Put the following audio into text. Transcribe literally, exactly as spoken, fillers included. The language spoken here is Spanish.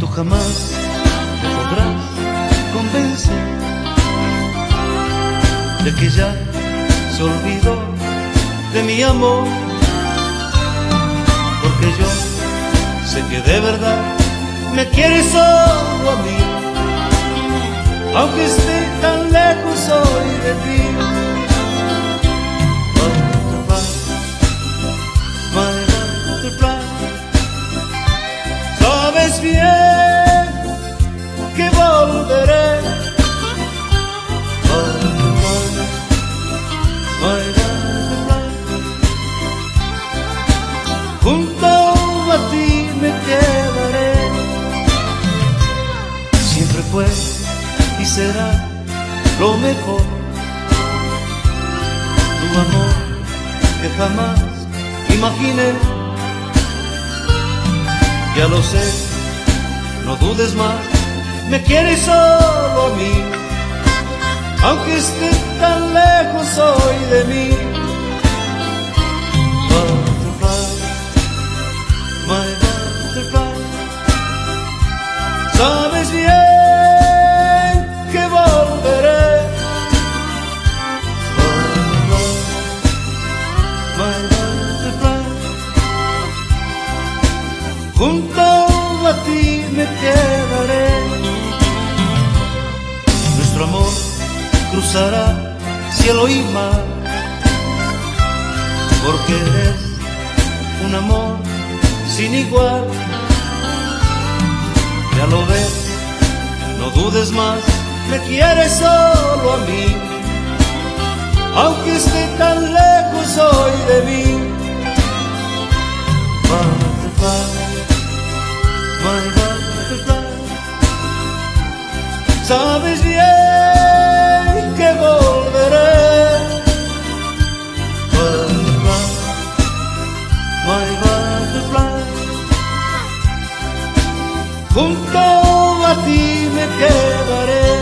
jamás me podrás convencer de que ya se olvidó de mi amor, porque yo sé que de verdad me quieres solo a mí, aunque esté tan lejos hoy de ti. Butterfly, my butterfly, sabes bien que volveré. Butterfly, my butterfly, junto a ti me quedaré. Siempre fue y será lo mejor, tu amor que jamás imaginé. Ya lo sé, no dudes más, me quieres solo a mí, aunque esté tan lejos hoy de mí. Butterfly, my butterfly, sabes bien que volveré. Butterfly, my butterfly, junto a ti me quedaré. Nuestro amor cruzará cielo y mar, porque eres un amor sin igual. Ya lo ves, no dudes más, me quieres solo a mí, aunque esté tan lejos hoy de mí. Butterfly, my butterfly, sabes bien que volveré. Butterfly, my butterfly, junto a ti me quedaré.